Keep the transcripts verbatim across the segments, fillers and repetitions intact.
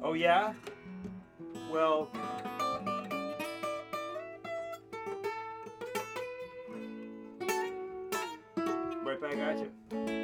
Oh yeah? Well, right back at you.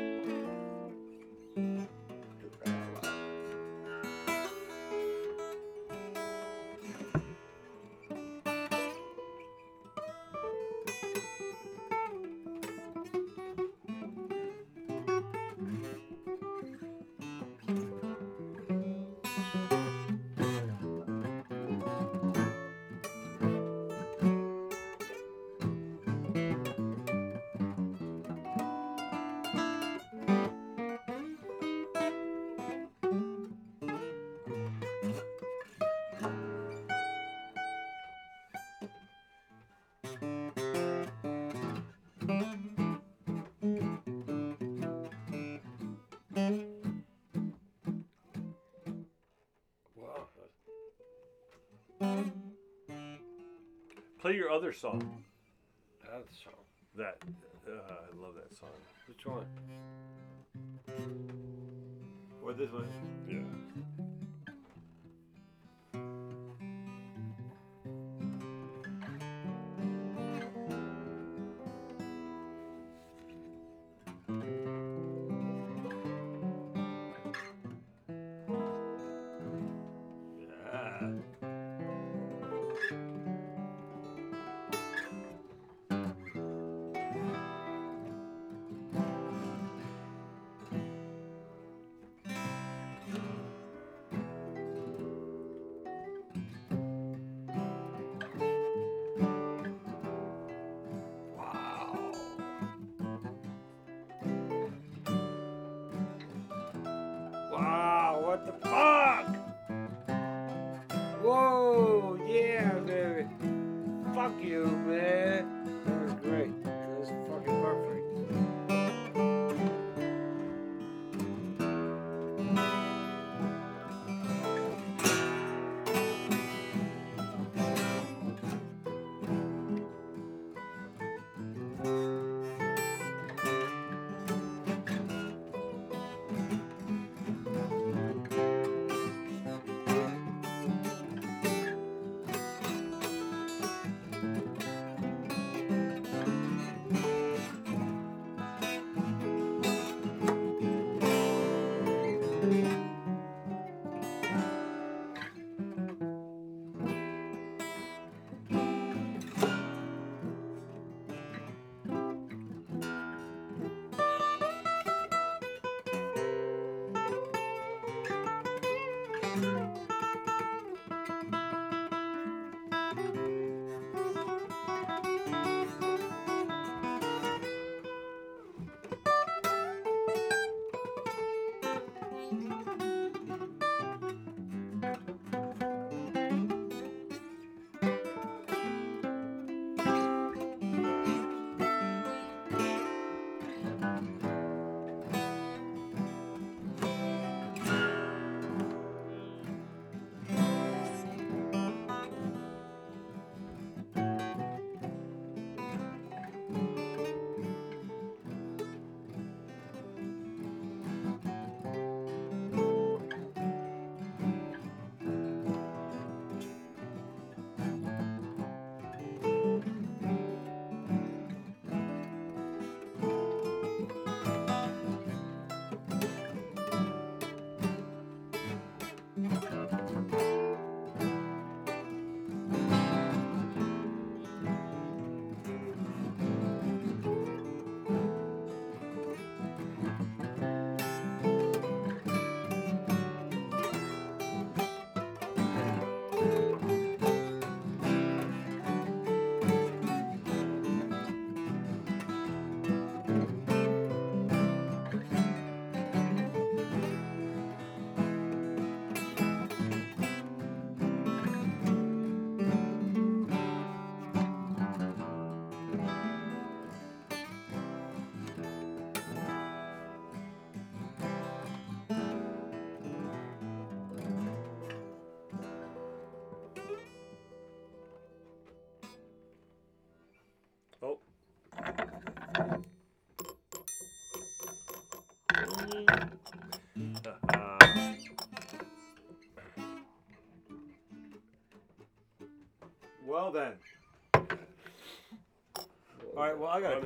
Wow. Play your other song. That song. That uh, I love that song. Which one? Or this one. Yeah. Yeah. Wow. Wow, what the fuck? Whoa, yeah, baby. Fuck you, man. That was great. That was fucking perfect. Oh. Uh, Well then. All right. Well, I got.